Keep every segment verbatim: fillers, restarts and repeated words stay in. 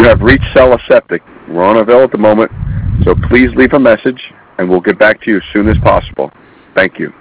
You have reached Cella Septic. We're on avail at the moment, so please leave a message, and we'll get back to you as soon as possible. Thank you.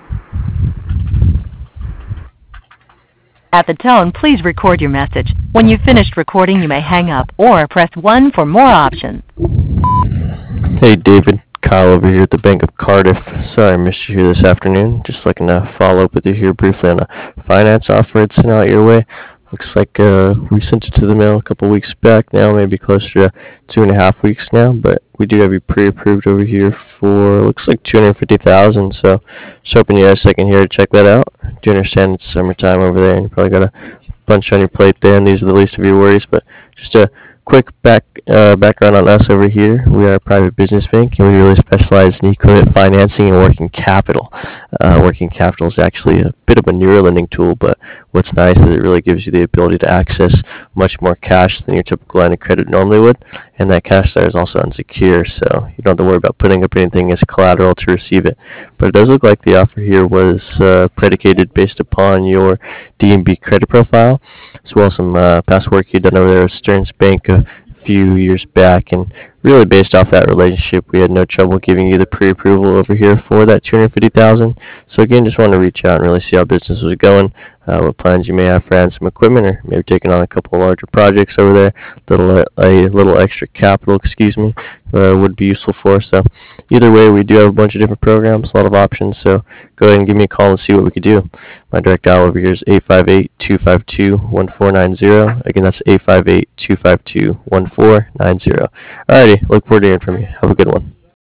At the tone, please record your message. When you've finished recording, you may hang up or press one for more options. Hey David, Kyle over here at the Bank of Cardiff. Sorry I missed you here this afternoon. Just looking to follow up with you here briefly on a finance offer I'd sent out your way. Looks like uh, we sent it to the mail a couple weeks back now, maybe closer to two and a half weeks now, but we do have you pre-approved over here for, looks like two hundred fifty thousand dollars, so just hoping you had a second here to check that out. Do understand it's summertime over there and you probably got a bunch on your plate there, and these are the least of your worries, but just a quick back uh, background on us over here. We are a private business bank, and we really specialize in equipment financing and working capital. Uh, working capital is actually a bit of a newer lending tool, but what's nice is it really gives you the ability to access much more cash than your typical line of credit normally would, and that cash there is also unsecure, so you don't have to worry about putting up anything as collateral to receive it. But it does look like the offer here was uh, predicated based upon your D and B credit profile, as well as some uh, past work you've done over there at Stearns Bank a few years back, and really based off that relationship, we had no trouble giving you the pre-approval over here for that two hundred fifty thousand dollars. So again, just wanted to reach out and really see how business was going, uh, what plans you may have for adding some equipment, or maybe taking on a couple of larger projects over there. Little a little extra capital, excuse me, uh, would be useful for us. So either way, we do have a bunch of different programs, a lot of options. So go ahead and give me a call and see what we could do. My direct dial over here is eight five eight, two five two, one four nine zero. Again, that's eight five eight, two five two, one four nine zero. Alrighty, look forward to hearing from you. Have a good one.